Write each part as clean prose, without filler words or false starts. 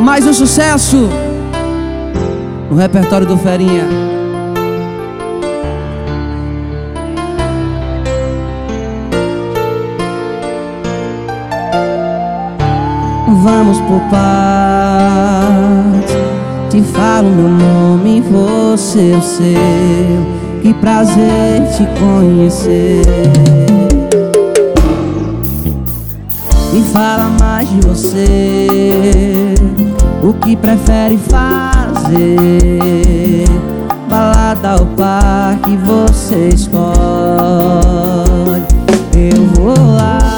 Mais um sucesso no repertório do Ferinha. Vamos por paz, te falo meu nome, você o seu. Que prazer te conhecer. Me fala mais de você, o que prefere fazer? Balada ou parque, você escolhe. Eu vou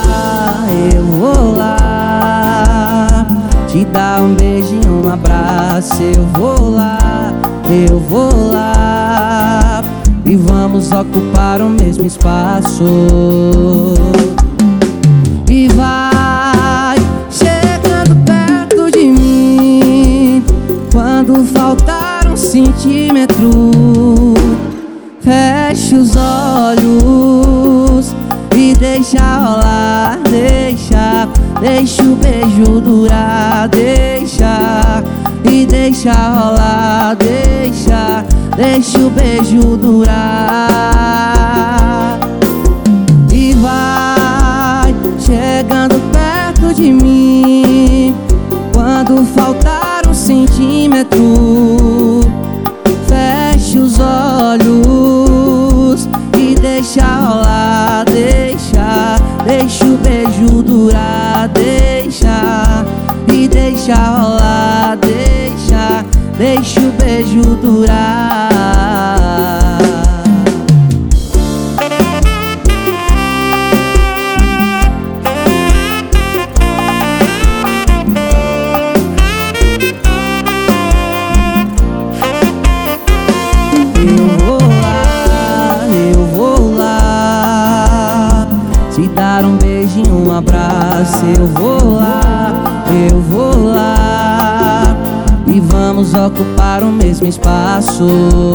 lá te dar um beijinho, um abraço. Eu vou lá e vamos ocupar o mesmo espaço. E vai chegando perto de mim, quando faltar um centímetro, feche os olhos e deixa rolar. Deixa o beijo durar. Deixa rolar. Deixa o beijo durar. E vai chegando perto de mim, quando faltar um centímetro, feche os olhos e deixa rolar. Deixa o beijo durar. Deixa rolar. Deixa o beijo durar. Eu vou lá te dar um beijinho, um abraço. Eu vou lá e vamos ocupar o mesmo espaço.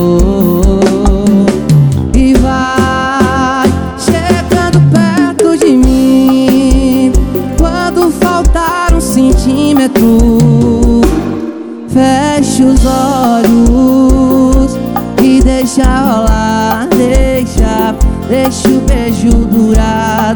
E vai chegando perto de mim, quando faltar um centímetro, feche os olhos e deixa rolar. Deixa o beijo durar.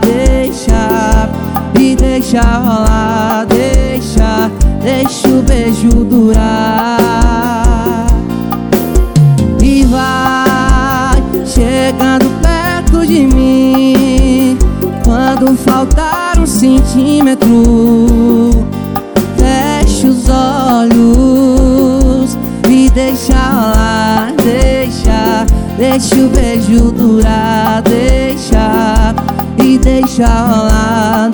Deixa rolar. Deixa o beijo durar. E vai chegando perto de mim, quando faltar um centímetro, feche os olhos e deixa rolar. Deixa o beijo durar. Deixa rolar.